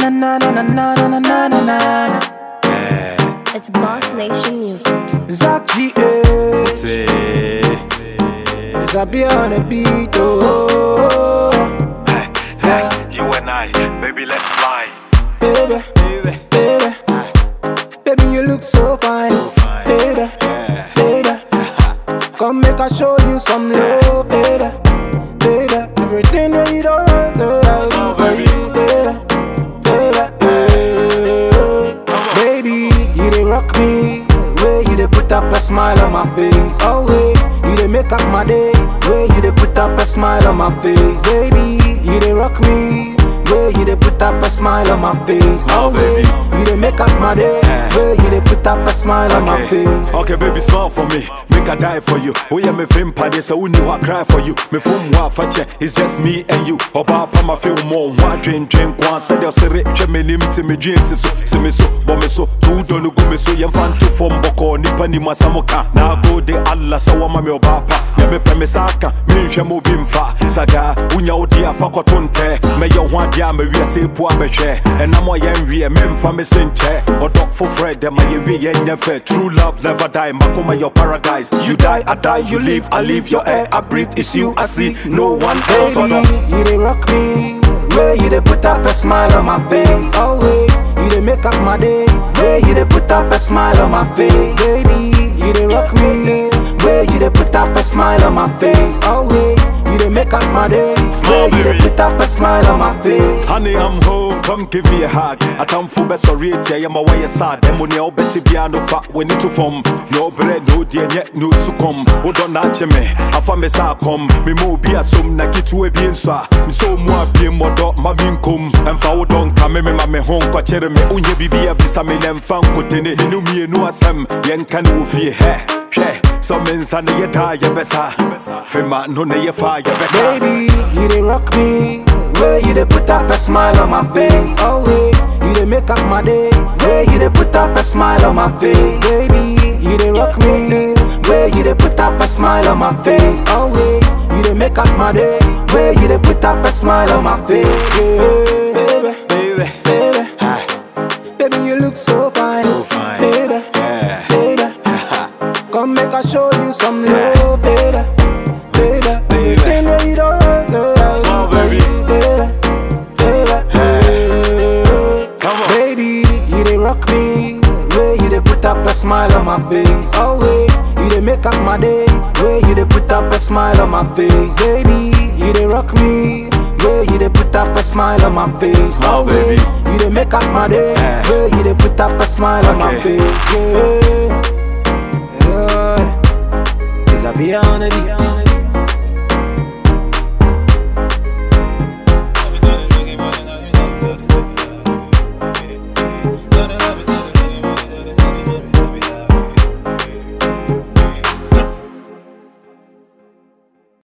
na na na na na na na na na. It's Boss Nation Music. Zach G.H. Zabi on the beat, oh. Hey, you and I, baby, let's fly. Baby, baby, you look so fine. Baby, baby, come make I show you some love, baby. Baby, everything that you don't want, I'll do for you, baby. Baby, you dey rock me, way you dey put up a smile on my face. Always, you dey make up my day, way you dey put up a smile on my face. Baby, you dey rock me, way you dey put up a smile on my face. Always, you dey make up my day, way you dey put up a smile on my face. Okay, baby, smile for me, make I die for you. Oh yeah, me fame party, so who knew I cry for you? Me from Wafache, it's just me and you. Oba pa ma feel more, one train, kwan. Said you're sorry, me nim to me jeans, so see me so, but me so, two don't go me so, yam fan to form boko, nipa ni masamoka. Now go de Allah, so wama me obapa. Ya me pe me saka, me shamo bimfa. Saga, unya odia fa kotonte. Me yo one dia me we say po abehwe. And I'm yen we me mfa me senche. Or dog for Fred, them my we yen never. True love never die, makoma your paradise. You die, I die, you live, I live your air, I breathe, it's you, I see, no one else. Baby, you dey rock me, way you dey put up a smile on my face. Always, you dey make up my day, way you dey put up a smile on my face. Baby, you dey rock me, way you dey put up a smile on my face. Always, you dey make up my day, way you dey put up a smile on my face. Honey, I'm home, come give me a hug. I can't fool best sorry, I am away sad. Them money all betty piano fat when it to form. No bread, no dear, yet no succumb. Oh, don't natch me, I found me sa come. Me mo be a sum, na get to a bien sa. Me so more be more dot, my income. And for don't come, me home, quachere me, unye bibi a bisame, and fan cotene. You know me, no asem, yen can move ye hair. Some men say you die, you better. Fema no ne you fire, you better. Baby, you dey rock me, way you dey put up a smile on my face. Always, you dey make up my day, way you dey put up a smile on my face. Baby, you dey rock me, way you dey put up a smile on my face. Always, you dey make up my day, way you dey put up a smile on my face. Baby, Baby, baby, baby, you look so fine. So fine. Baby, Yeah. baby, come make I show you some love, baby. Baby, everything that you don't want, Smile, baby. Come on. Baby, you dey rock me, way you dey put up a smile on my face. Always, you dey make up my day, way you dey put up a smile on my face. Baby, you dey rock me, way you dey put up a smile on my face. Smile, Always, baby. you dey make up my day, way you dey put up a smile on my Okay. face. Yeah, yeah. 'Cause I be on it.